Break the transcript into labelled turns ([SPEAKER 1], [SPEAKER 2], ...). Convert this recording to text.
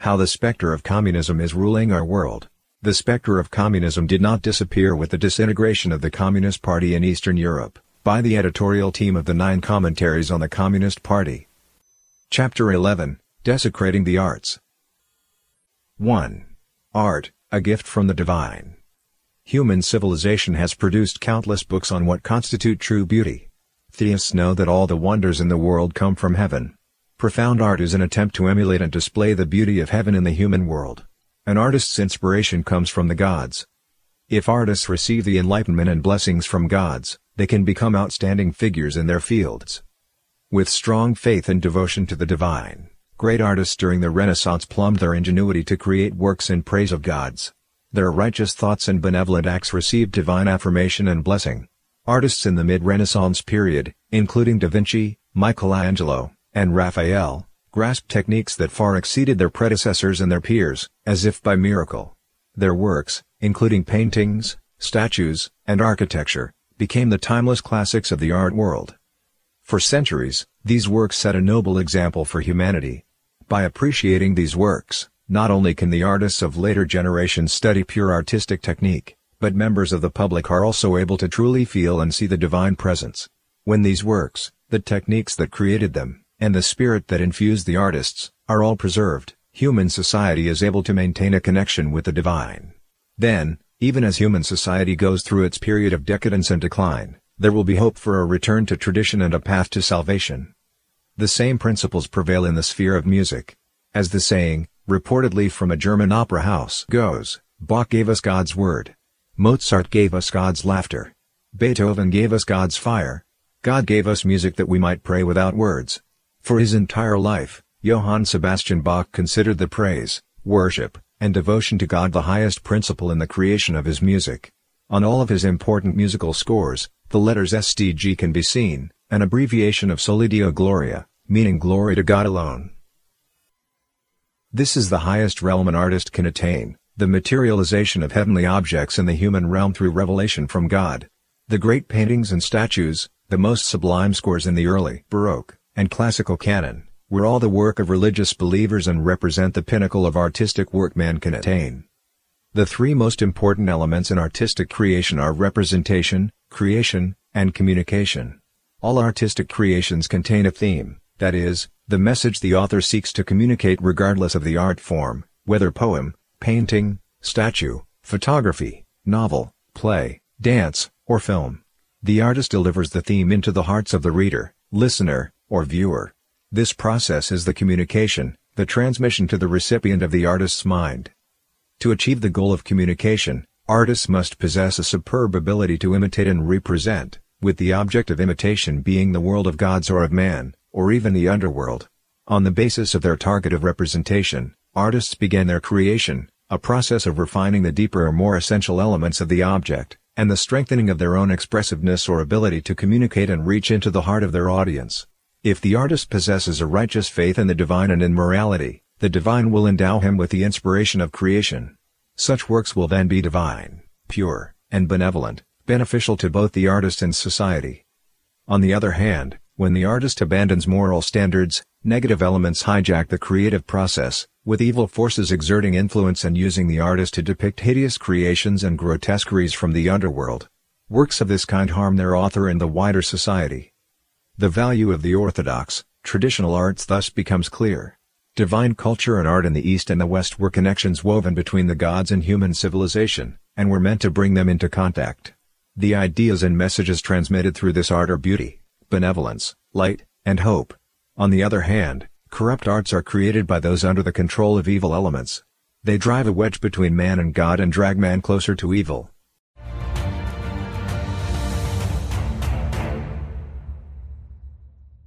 [SPEAKER 1] How the specter of communism is ruling our world. The specter of communism did not disappear with the disintegration of the Communist Party in Eastern Europe, by the editorial team of the 9 Commentaries on the Communist Party. Chapter 11, Desecrating the Arts. 1. Art, a gift from the divine. Human civilization has produced countless books on what constitute true beauty. Theists know that all the wonders in the world come from heaven. Profound art is an attempt to emulate and display the beauty of heaven in the human world. An artist's inspiration comes from the gods. If artists receive the enlightenment and blessings from gods, they can become outstanding figures in their fields. With strong faith and devotion to the divine, great artists during the Renaissance plumbed their ingenuity to create works in praise of gods. Their righteous thoughts and benevolent acts received divine affirmation and blessing. Artists in the mid-Renaissance period, including Da Vinci, Michelangelo, and Raphael, grasped techniques that far exceeded their predecessors and their peers, as if by miracle. Their works, including paintings, statues, and architecture, became the timeless classics of the art world. For centuries, these works set a noble example for humanity. By appreciating these works, not only can the artists of later generations study pure artistic technique, but members of the public are also able to truly feel and see the divine presence. When these works, the techniques that created them, and the spirit that infused the artists, are all preserved, human society is able to maintain a connection with the divine. Then, even as human society goes through its period of decadence and decline, there will be hope for a return to tradition and a path to salvation. The same principles prevail in the sphere of music. As the saying, reportedly from a German opera house, goes, Bach gave us God's word. Mozart gave us God's laughter. Beethoven gave us God's fire. God gave us music that we might pray without words. For his entire life, Johann Sebastian Bach considered the praise, worship, and devotion to God the highest principle in the creation of his music. On all of his important musical scores, the letters SDG can be seen, an abbreviation of Soli Deo Gloria, meaning glory to God alone. This is the highest realm an artist can attain, the materialization of heavenly objects in the human realm through revelation from God. The great paintings and statues, the most sublime scores in the early Baroque and classical canon, were all the work of religious believers and represent the pinnacle of artistic work man can attain. The 3 most important elements in artistic creation are representation, creation, and communication. All artistic creations contain a theme, that is, the message the author seeks to communicate regardless of the art form, whether poem, painting, statue, photography, novel, play, dance, or film. The artist delivers the theme into the hearts of the reader, listener, or viewer. This process is the communication, the transmission to the recipient of the artist's mind. To achieve the goal of communication, artists must possess a superb ability to imitate and represent, with the object of imitation being the world of gods or of man, or even the underworld. On the basis of their target of representation, artists begin their creation, a process of refining the deeper or more essential elements of the object, and the strengthening of their own expressiveness or ability to communicate and reach into the heart of their audience. If the artist possesses a righteous faith in the divine and in morality, the divine will endow him with the inspiration of creation. Such works will then be divine, pure, and benevolent, beneficial to both the artist and society. On the other hand, when the artist abandons moral standards, negative elements hijack the creative process, with evil forces exerting influence and using the artist to depict hideous creations and grotesqueries from the underworld. Works of this kind harm their author and the wider society. The value of the orthodox, traditional arts thus becomes clear. Divine culture and art in the East and the West were connections woven between the gods and human civilization, and were meant to bring them into contact. The ideas and messages transmitted through this art are beauty, benevolence, light, and hope. On the other hand, corrupt arts are created by those under the control of evil elements. They drive a wedge between man and God and drag man closer to evil.